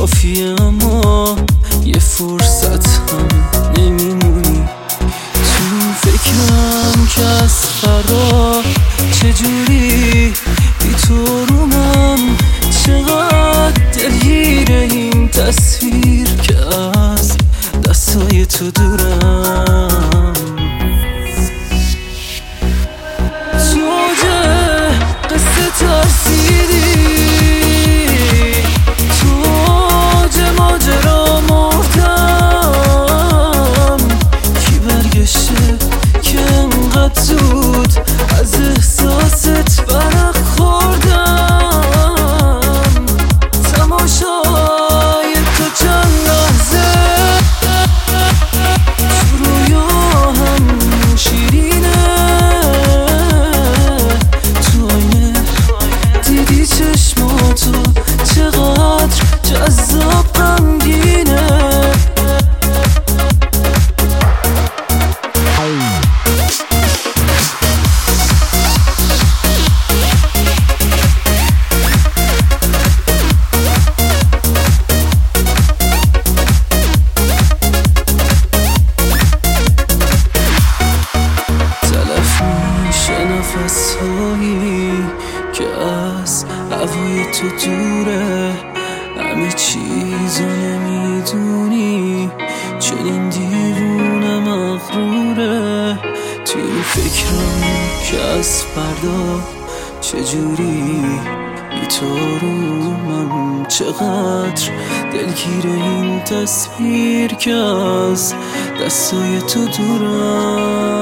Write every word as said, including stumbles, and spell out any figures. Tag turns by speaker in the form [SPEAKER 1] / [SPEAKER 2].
[SPEAKER 1] کافیه اما یه فرصت هم نمیمونی. تو فکرم که از فردا چجوری بی تو رومم، چقدر دلگیره این تصویر که از دستای تو دورم. تو اوجه قصه ترسیدی، تو اوج ماجرا مردم. کی برگشته که انقدر زود از احساست برق خوردم. تماشای تو چند لحظه تو رویا هم شیرینه. تو آینه دیدی چشماتو چقدر جذاب غمگینه. نفس‌هایی که از هوای تو دوره، همه چیزو نمیدونی، چنین دیوونه مغروره. توی این فکرم که از فردا چجوری بی تو رو من، چقدر دلگیره این تصویر که از دستای تو دورم.